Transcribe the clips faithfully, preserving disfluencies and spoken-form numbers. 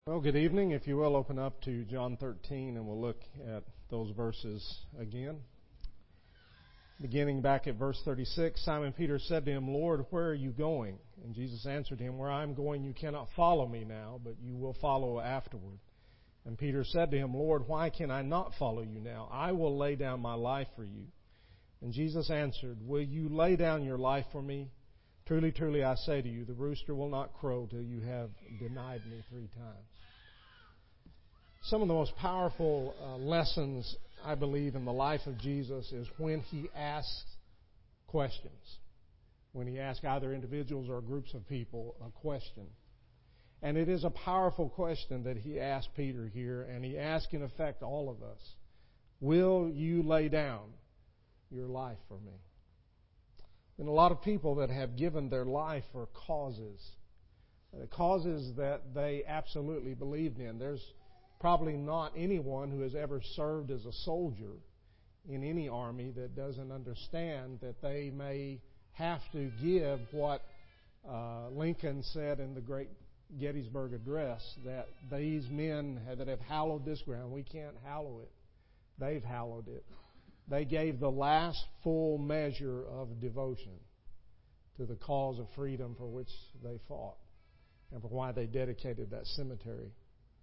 Well, good evening. If you will, open up to John thirteen and we'll look at those verses again. Beginning back at verse thirty-six, Simon Peter said to him, "Lord, where are you going?" And Jesus answered him, "Where I am going you cannot follow me now, but you will follow afterward." And Peter said to him, "Lord, why can I not follow you now? I will lay down my life for you." And Jesus answered, "Will you lay down your life for me? Truly, truly, I say to you, the rooster will not crow till you have denied me three times." Some of the most powerful uh, lessons, I believe, in the life of Jesus is when He asks questions. When He asks either individuals or groups of people a question. And it is a powerful question that He asked Peter here, and He asked, in effect, all of us. Will you lay down your life for me? And a lot of people that have given their life for causes, uh, causes that they absolutely believed in. There's probably not anyone who has ever served as a soldier in any army that doesn't understand that they may have to give what uh, Lincoln said in the great Gettysburg Address, that these men that have hallowed this ground, we can't hallow it. They've hallowed it. They gave the last full measure of devotion to the cause of freedom for which they fought and for why they dedicated that cemetery.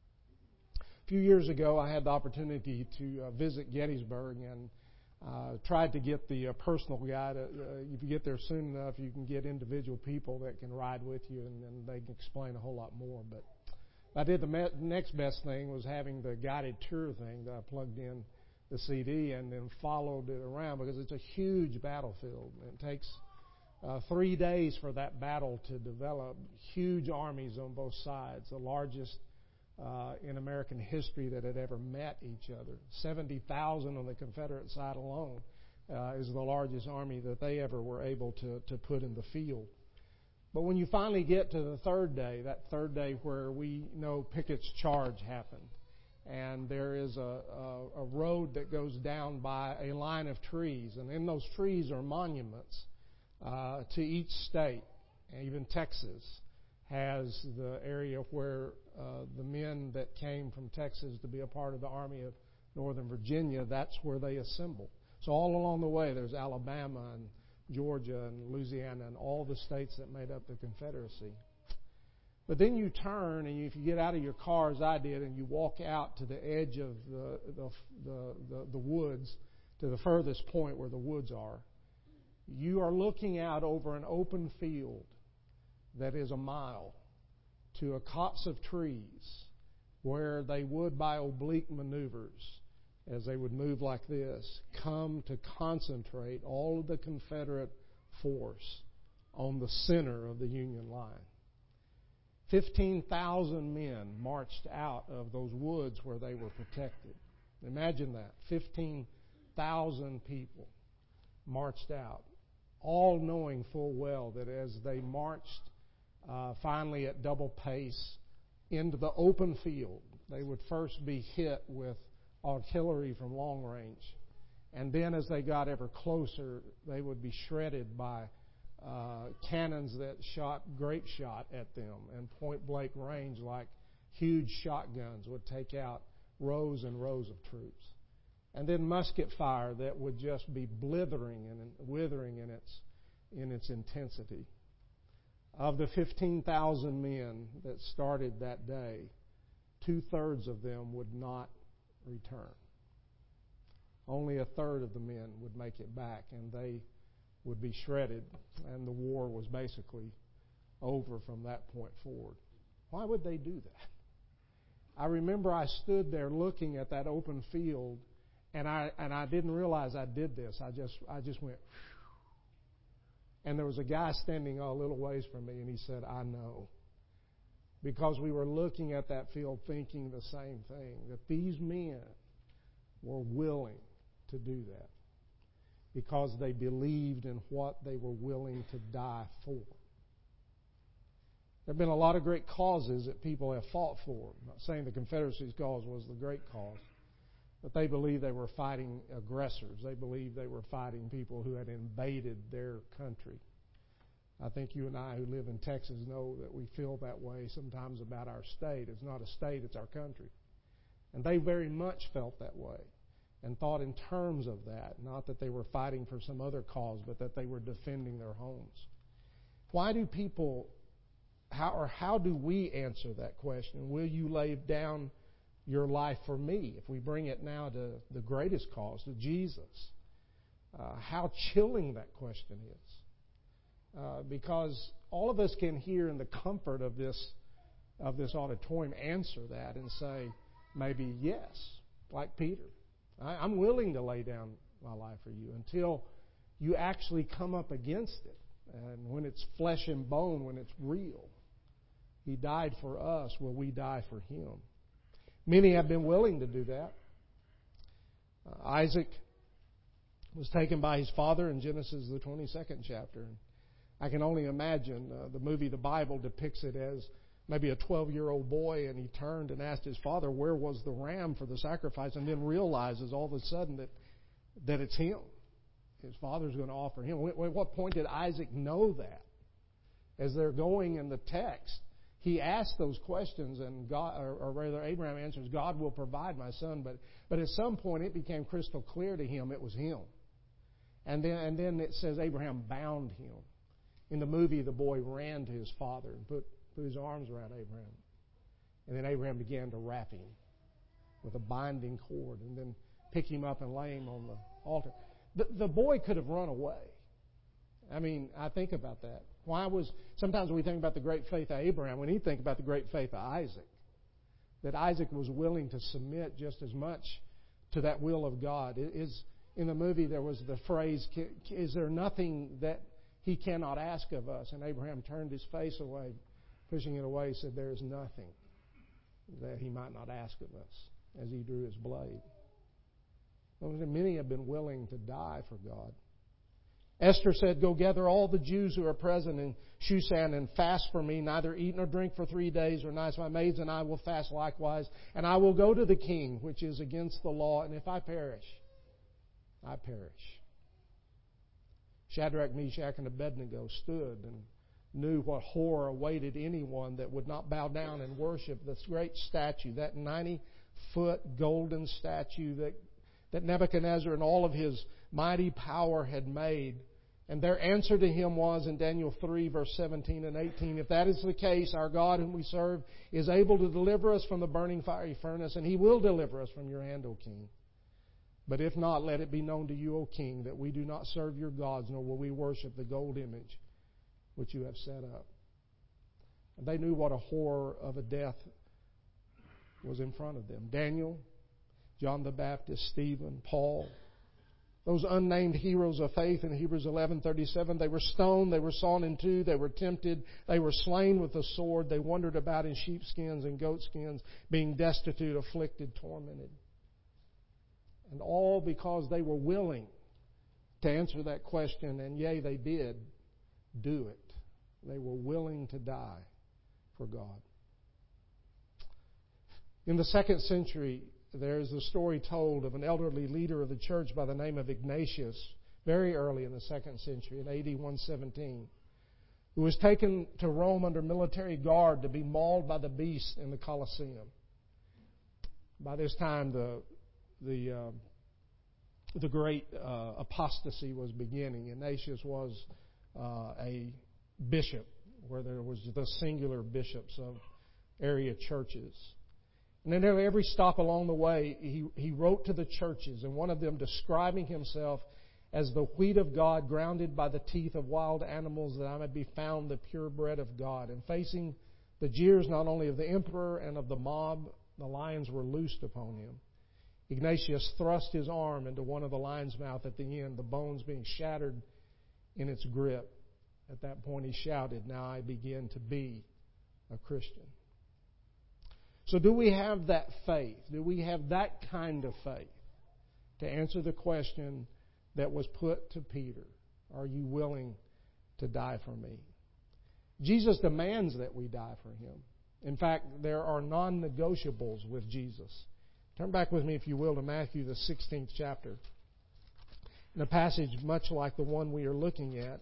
A few years ago, I had the opportunity to uh, visit Gettysburg and uh, tried to get the uh, personal guide. Uh, if you get there soon enough, you can get individual people that can ride with you, and, and they can explain a whole lot more. But I did the me- next best thing was having the guided tour thing that I plugged in the C D and then followed it around, because it's a huge battlefield. It takes uh, three days for that battle to develop. Huge armies on both sides, the largest Uh, in American history that had ever met each other. seventy thousand on the Confederate side alone uh, is the largest army that they ever were able to, to put in the field. But when you finally get to the third day, that third day where we know Pickett's charge happened, and there is a, a, a road that goes down by a line of trees, and in those trees are monuments uh, to each state, even Texas has the area where uh, the men that came from Texas to be a part of the Army of Northern Virginia, that's where they assemble. So all along the way, there's Alabama and Georgia and Louisiana and all the states that made up the Confederacy. But then you turn, and if you get out of your car, as I did, and you walk out to the edge of the the, the, the, the woods, to the furthest point where the woods are, you are looking out over an open field that is a mile to a copse of trees where they would, by oblique maneuvers, as they would move like this, come to concentrate all of the Confederate force on the center of the Union line. fifteen thousand men marched out of those woods where they were protected. Imagine that. fifteen thousand people marched out, all knowing full well that as they marched Uh, finally at double pace into the open field, they would first be hit with artillery from long range. And then as they got ever closer, they would be shredded by uh, cannons that shot grape shot at them, and point blank range, like huge shotguns, would take out rows and rows of troops. And then musket fire that would just be blithering and withering in its in its intensity. Of the fifteen thousand men that started that day, two-thirds of them would not return. Only a third of the men would make it back, and they would be shredded, and the war was basically over from that point forward. Why would they do that? I remember I stood there looking at that open field, and I and I didn't realize I did this. I just I just went, phew. And there was a guy standing a little ways from me, and he said, "I know." Because we were looking at that field thinking the same thing, that these men were willing to do that because they believed in what they were willing to die for. There have been a lot of great causes that people have fought for. I'm not saying the Confederacy's cause was the great cause, but they believed they were fighting aggressors. They believed they were fighting people who had invaded their country. I think you and I who live in Texas know that we feel that way sometimes about our state. It's not a state, it's our country. And they very much felt that way and thought in terms of that, not that they were fighting for some other cause, but that they were defending their homes. Why do people, how or how do we answer that question? Will you lay down your life for me? If we bring it now to the greatest cause, to Jesus, uh, how chilling that question is. Uh, because all of us can hear in the comfort of this of this auditorium answer that and say, maybe yes, like Peter. I, I'm willing to lay down my life for you until you actually come up against it. And when it's flesh and bone, when it's real. He died for us. Will we die for Him? Many have been willing to do that. Uh, Isaac was taken by his father in Genesis, the twenty-second chapter. I can only imagine uh, the movie, the Bible, depicts it as maybe a twelve-year-old boy, and he turned and asked his father, where was the ram for the sacrifice, and then realizes all of a sudden that, that it's him. His father's going to offer him. At what point did Isaac know that? As they're going in the text, he asks those questions, and God, or, or rather Abraham answers, God will provide my son. But, but at some point it became crystal clear to him it was him. And then, and then it says Abraham bound him. In the movie, the boy ran to his father and put, put his arms around Abraham. And then Abraham began to wrap him with a binding cord and then pick him up and lay him on the altar. The, the boy could have run away. I mean, I think about that. Why was, sometimes we think about the great faith of Abraham, we need to think about the great faith of Isaac. That Isaac was willing to submit just as much to that will of God. It is, in the movie, there was the phrase, is there nothing that He cannot ask of us? And Abraham turned his face away, pushing it away, said, there is nothing that He might not ask of us, as he drew his blade. Well, many have been willing to die for God. Esther said, go gather all the Jews who are present in Shushan and fast for me, neither eat nor drink for three days or nights. My maids and I will fast likewise, and I will go to the king, which is against the law, and if I perish, I perish. Shadrach, Meshach, and Abednego stood and knew what horror awaited anyone that would not bow down and worship this great statue, that ninety-foot golden statue that, that Nebuchadnezzar and all of his mighty power had made. And their answer to him was in Daniel three, verse seventeen and eighteen, if that is the case, our God whom we serve is able to deliver us from the burning fiery furnace, and He will deliver us from your hand, O king. But if not, let it be known to you, O king, that we do not serve your gods, nor will we worship the gold image which you have set up. And they knew what a horror of a death was in front of them. Daniel, John the Baptist, Stephen, Paul, those unnamed heroes of faith in Hebrews eleven thirty-seven, they were stoned, they were sawn in two, they were tempted, they were slain with the sword, they wandered about in sheepskins and goatskins, being destitute, afflicted, tormented. And all because they were willing to answer that question, and yea, they did do it. They were willing to die for God. In the second century, there's a story told of an elderly leader of the church by the name of Ignatius, very early in the second century, in A D one seventeen, who was taken to Rome under military guard to be mauled by the beast in the Colosseum. By this time, the the uh, the great uh, apostasy was beginning. Ignatius was uh, a bishop, where there was the singular bishops of area churches. And then at every stop along the way, he, he wrote to the churches, and one of them describing himself as the wheat of God grounded by the teeth of wild animals, that I may be found the pure bread of God. And facing the jeers not only of the emperor and of the mob, the lions were loosed upon him. Ignatius thrust his arm into one of the lion's mouth at the end, the bones being shattered in its grip. At that point he shouted, now I begin to be a Christian. So do we have that faith? Do we have that kind of faith to answer the question that was put to Peter? Are you willing to die for me? Jesus demands that we die for Him. In fact, there are non-negotiables with Jesus. Turn back with me, if you will, to Matthew, the sixteenth chapter. In a passage much like the one we are looking at.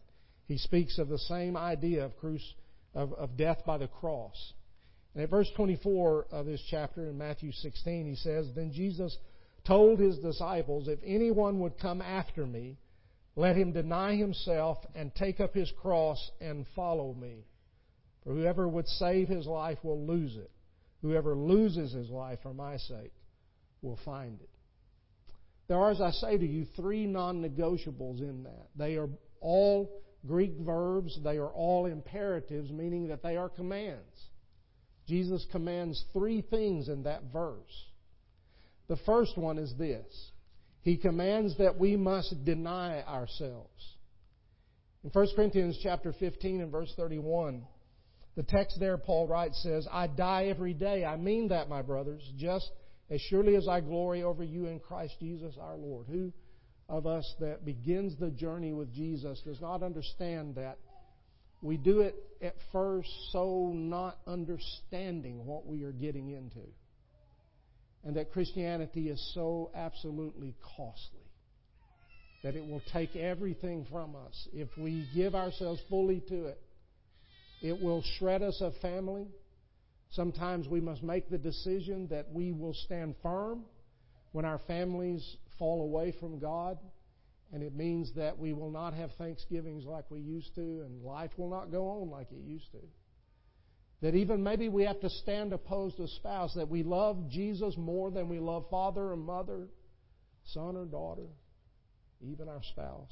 he speaks of the same idea of, cru- of, of death by the cross. And at verse twenty-four of this chapter in Matthew sixteen, he says, "Then Jesus told his disciples, 'If anyone would come after me, let him deny himself and take up his cross and follow me. For whoever would save his life will lose it. Whoever loses his life for my sake will find it.'" There are, as I say to you, three non-negotiables in that. They are all Greek verbs. They are all imperatives, meaning that they are commands. Jesus commands three things in that verse. The first one is this. He commands that we must deny ourselves. In First Corinthians chapter fifteen and verse thirty-one, the text there, Paul writes, says, "I die every day. I mean that, my brothers, just as surely as I glory over you in Christ Jesus our Lord." Who of us that begins the journey with Jesus does not understand that we do it at first so not understanding what we are getting into? And that Christianity is so absolutely costly that it will take everything from us. If we give ourselves fully to it, it will shred us of family. Sometimes we must make the decision that we will stand firm when our families fall away from God. And it means that we will not have Thanksgivings like we used to, and life will not go on like it used to. That even maybe we have to stand opposed to a spouse, that we love Jesus more than we love father or mother, son or daughter, even our spouse.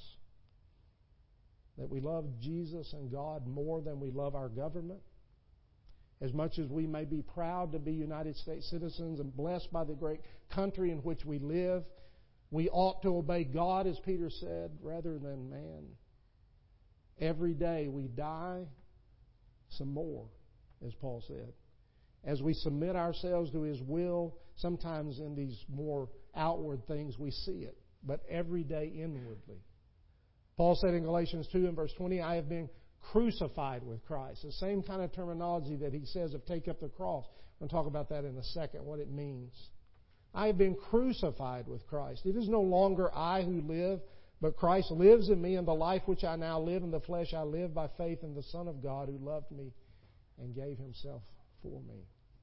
That we love Jesus and God more than we love our government. As much as we may be proud to be United States citizens and blessed by the great country in which we live, we ought to obey God, as Peter said, rather than man. Every day we die some more, as Paul said. As we submit ourselves to His will, sometimes in these more outward things we see it, but every day inwardly. Paul said in Galatians two and verse twenty, "I have been crucified with Christ." The same kind of terminology that he says of take up the cross. I'm going to talk about that in a second, what it means. I have been crucified with Christ. It is no longer I who live, but Christ lives in me, and the life which I now live in the flesh I live by faith in the Son of God who loved me and gave Himself for me.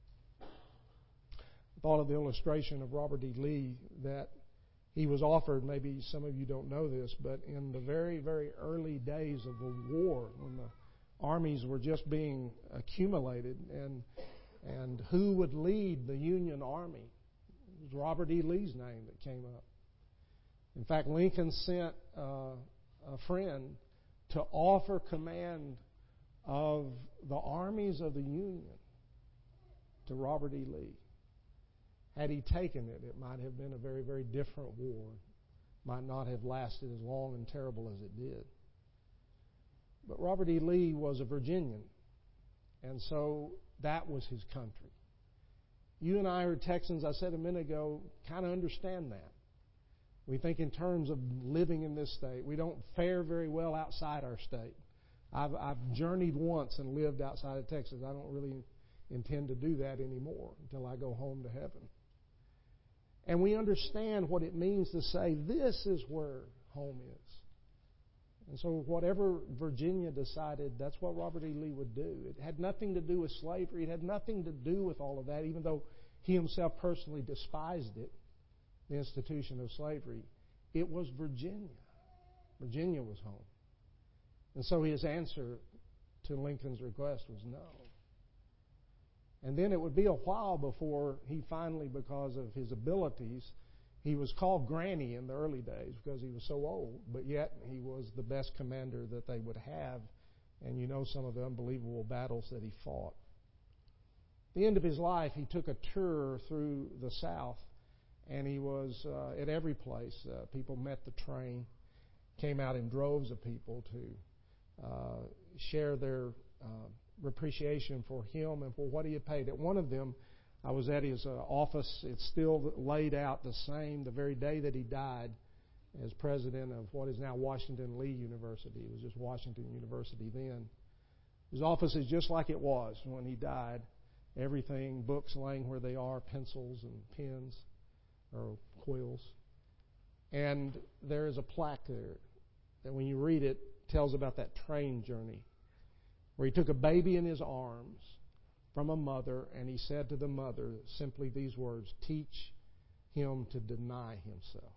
I thought of the illustration of Robert E. Lee that he was offered. Maybe some of you don't know this, but in the very, very early days of the war, when the armies were just being accumulated, and and who would lead the Union Army? It was Robert E. Lee's name that came up. In fact, Lincoln sent uh, a friend to offer command of the armies of the Union to Robert E. Lee. Had he taken it, it might have been a very, very different war. Might not have lasted as long and terrible as it did. But Robert E. Lee was a Virginian, and so that was his country. You and I are Texans, I said a minute ago, kind of understand that. We think in terms of living in this state. We don't fare very well outside our state. I've, I've journeyed once and lived outside of Texas. I don't really intend to do that anymore until I go home to heaven. And we understand what it means to say, this is where home is. And so whatever Virginia decided, that's what Robert E. Lee would do. It had nothing to do with slavery. It had nothing to do with all of that, even though he himself personally despised it, the institution of slavery. It was Virginia. Virginia was home. And so his answer to Lincoln's request was no. And then it would be a while before he finally, because of his abilities, he was called Granny in the early days because he was so old, but yet he was the best commander that they would have. And you know some of the unbelievable battles that he fought. At the end of his life, he took a tour through the South, and he was uh, at every place. Uh, people met the train, came out in droves of people to uh, share their uh, appreciation for him and for what he had paid. At one of them, I was at his uh, office. It's still laid out the same the very day that he died as president of what is now Washington Lee University. It was just Washington University then. His office is just like it was when he died. Everything, books laying where they are, pencils and pens or quills. And there is a plaque there that when you read it tells about that train journey where he took a baby in his arms from a mother, and he said to the mother simply these words, "Teach him to deny himself."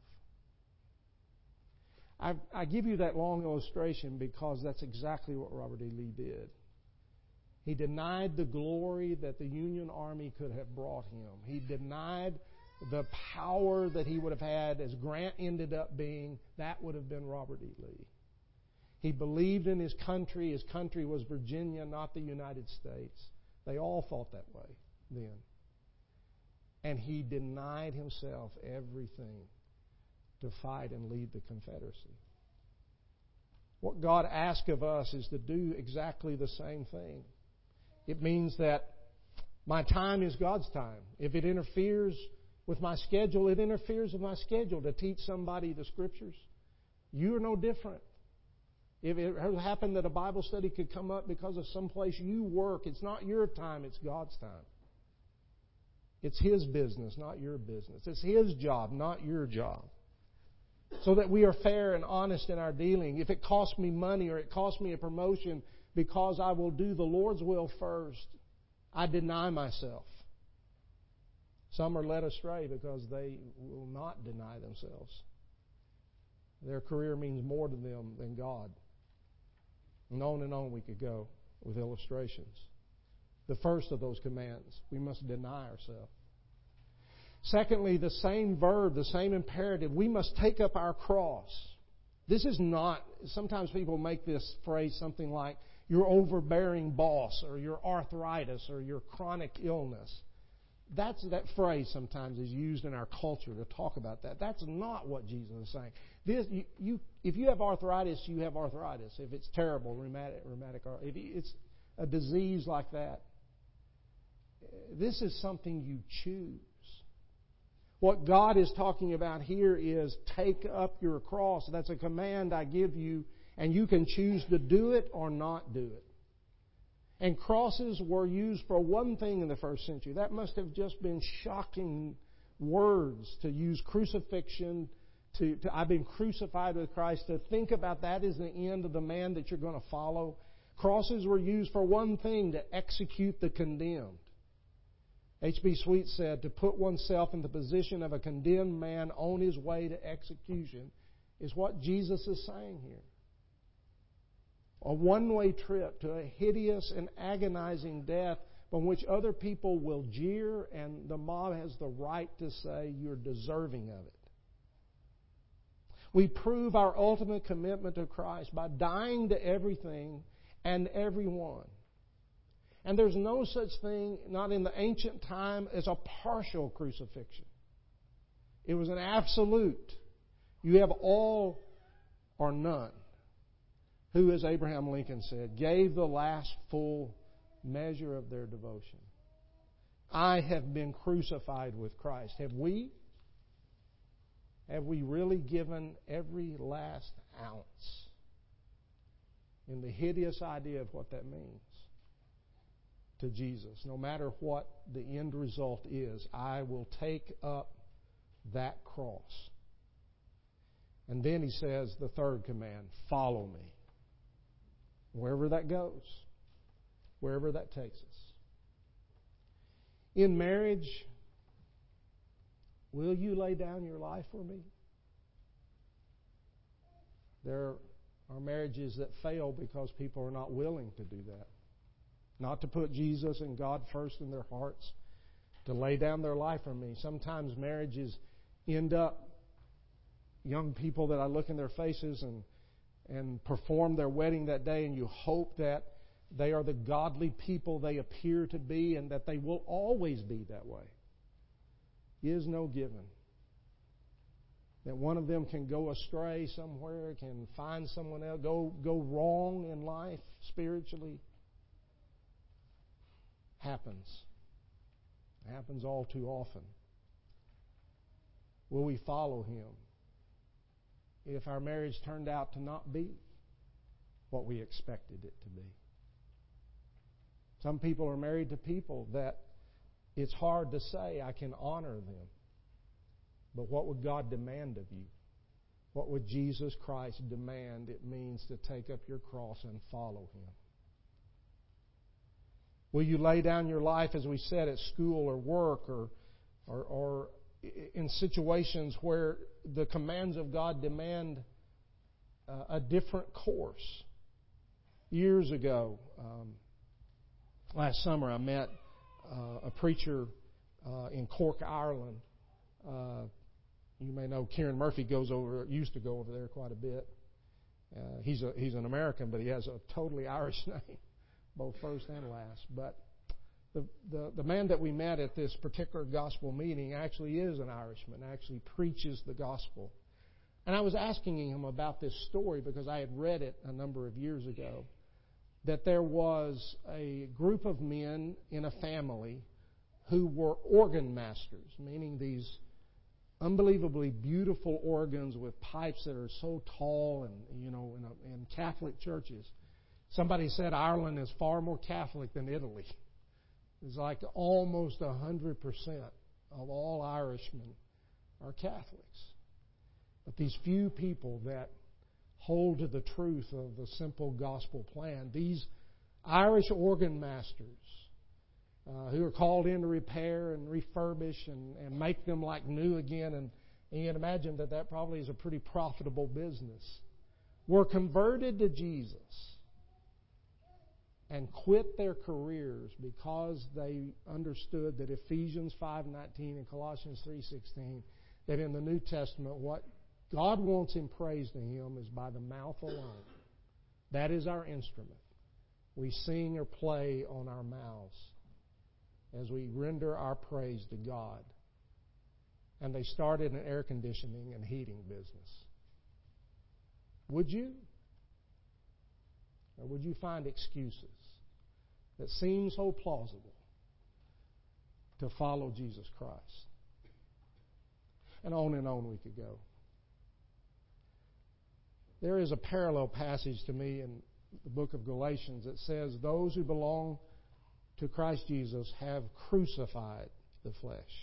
I, I give you that long illustration because that's exactly what Robert E. Lee did. He denied the glory that the Union Army could have brought him. He denied the power that he would have had as Grant ended up being. That would have been Robert E. Lee. He believed in his country. His country was Virginia, not the United States. They all thought that way then. And he denied himself everything to fight and lead the Confederacy. What God asks of us is to do exactly the same thing. It means that my time is God's time. If it interferes with my schedule, it interferes with my schedule to teach somebody the Scriptures. You are no different. If it has happened that a Bible study could come up because of someplace you work, it's not your time, it's God's time. It's His business, not your business. It's His job, not your job. So that we are fair and honest in our dealing. If it costs me money or it costs me a promotion because I will do the Lord's will first, I deny myself. Some are led astray because they will not deny themselves. Their career means more to them than God. And on and on we could go with illustrations. The first of those commands, we must deny ourselves. Secondly, the same verb, the same imperative, we must take up our cross. This is not, sometimes people make this phrase something like your overbearing boss or your arthritis or your chronic illness. That's, that phrase sometimes is used in our culture to talk about that. That's not what Jesus is saying. This, you, you, if you have arthritis, you have arthritis. If it's terrible, rheumatic, rheumatic, if it's a disease like that, this is something you choose. What God is talking about here is take up your cross. That's a command I give you, and you can choose to do it or not do it. And crosses were used for one thing in the first century. That must have just been shocking words to use crucifixion, to, to I've been crucified with Christ, to think about that as the end of the man that you're going to follow. Crosses were used for one thing, to execute the condemned. H B Sweet said, to put oneself in the position of a condemned man on his way to execution is what Jesus is saying here. A one-way trip to a hideous and agonizing death from which other people will jeer, and the mob has the right to say you're deserving of it. We prove our ultimate commitment to Christ by dying to everything and everyone. And there's no such thing, not in the ancient time, as a partial crucifixion. It was an absolute. You have all or none. Who, as Abraham Lincoln said, gave the last full measure of their devotion. I have been crucified with Christ. Have we? Have we really given every last ounce in the hideous idea of what that means to Jesus? No matter what the end result is, I will take up that cross. And then he says the third command, follow me. Wherever that goes, wherever that takes us. In marriage, will you lay down your life for me? There are marriages that fail because people are not willing to do that. Not to put Jesus and God first in their hearts, to lay down their life for me. Sometimes marriages end up, young people that I look in their faces and and perform their wedding that day, and you hope that they are the godly people they appear to be and that they will always be that way. Is no given. That one of them can go astray somewhere, can find someone else, go, go wrong in life spiritually. Happens. Happens all too often. Will we follow Him if our marriage turned out to not be what we expected it to be? Some people are married to people that it's hard to say, I can honor them. But what would God demand of you? what would Jesus Christ demand it means to take up your cross and follow Him? Will you lay down your life, as we said, at school or work or, or, or in situations where the commands of God demand uh, a different course? Years ago, um, last summer, I met uh, a preacher uh, in Cork, Ireland. Uh, you may know Kieran Murphy goes over, used to go over there quite a bit. Uh, he's a, he's an American, but he has a totally Irish name, both first and last. But the, the the man that we met at this particular gospel meeting actually is an Irishman, actually preaches the gospel. And I was asking him about this story because I had read it a number of years ago, that there was a group of men in a family who were organ masters, meaning these unbelievably beautiful organs with pipes that are so tall, and you know, in, a, in Catholic churches. Somebody said Ireland is far more Catholic than Italy. It's like almost a hundred percent of all Irishmen are Catholics. But these few people that hold to the truth of the simple gospel plan, these Irish organ masters, Uh, who are called in to repair and refurbish and, and make them like new again. And, and you can imagine that that probably is a pretty profitable business. Were converted to Jesus and quit their careers because they understood that Ephesians five nineteen and Colossians three sixteen, that in the New Testament what God wants in praise to Him is by the mouth alone. That is our instrument. We sing or play on our mouths as we render our praise to God. And they started an air conditioning and heating business. Would you? Or would you find excuses that seem so plausible to follow Jesus Christ? And on and on we could go. There is a parallel passage to me in the book of Galatians that says, those who belong to Christ Jesus have crucified the flesh.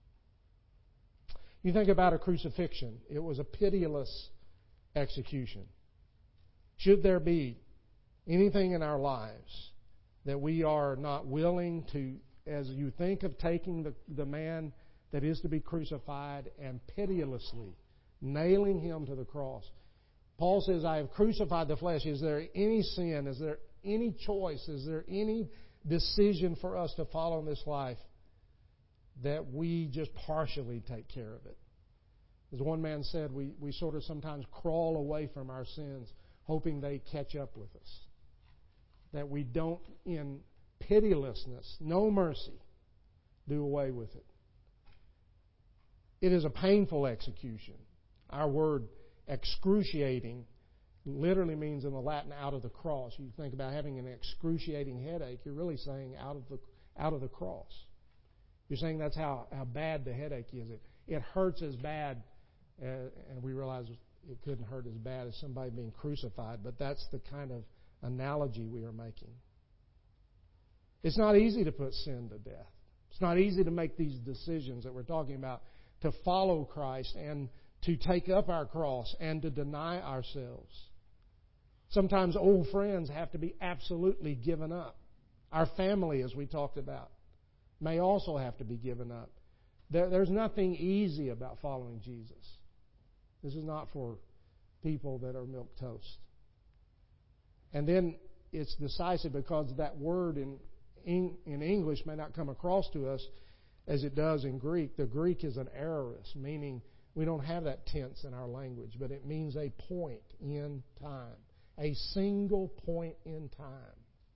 You think about a crucifixion. It was a pitiless execution. Should there be anything in our lives that we are not willing to, as you think of taking the, the man that is to be crucified and pitilessly nailing him to the cross, Paul says, I have crucified the flesh. Is there any sin? Is there any choice? Is there any decision for us to follow in this life that we just partially take care of it? As one man said, we, we sort of sometimes crawl away from our sins, hoping they catch up with us. That we don't, in pitilessness, no mercy, do away with it. It is a painful execution. Our word excruciating literally means in the Latin out of the cross. You think about having an excruciating headache, you're really saying out of the out of the cross. You're saying that's how, how bad the headache is. It, it hurts as bad, uh, and we realize it couldn't hurt as bad as somebody being crucified, but that's the kind of analogy we are making. It's not easy to put sin to death. It's not easy to make these decisions that we're talking about, to follow Christ and to take up our cross and to deny ourselves. Sometimes old friends have to be absolutely given up. Our family, as we talked about, may also have to be given up. There, there's nothing easy about following Jesus. This is not for people that are milquetoast. And then it's decisive because that word in, in, in English may not come across to us as it does in Greek. The Greek is an aorist, meaning we don't have that tense in our language, but it means a point in time. A single point in time.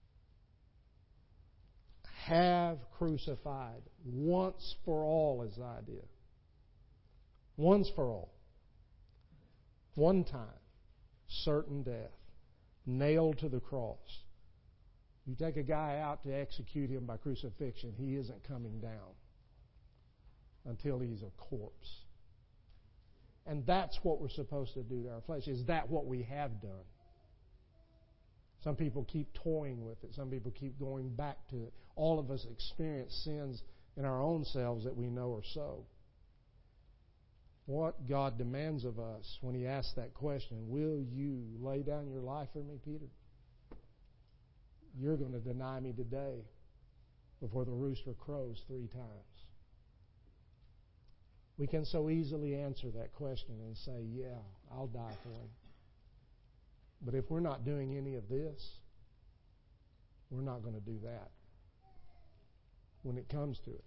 Have crucified once for all is the idea. Once for all. One time. Certain death. Nailed to the cross. You take a guy out to execute him by crucifixion, he isn't coming down until he's a corpse. And that's what we're supposed to do to our flesh. Is that what we have done? Some people keep toying with it. Some people keep going back to it. All of us experience sins in our own selves that we know are so. what God demands of us when He asks that question, will you lay down your life for me, Peter? You're going to deny me today before the rooster crows three times. We can so easily answer that question and say, yeah, I'll die for Him. But if we're not doing any of this, we're not going to do that when it comes to it.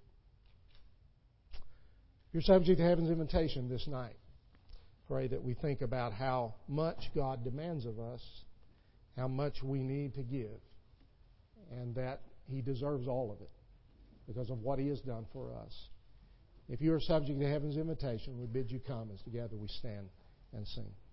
If you're subject to heaven's invitation this night, pray that we think about how much God demands of us, how much we need to give, and that He deserves all of it because of what He has done for us. If you are subject to heaven's invitation, we bid you come as together we stand and sing.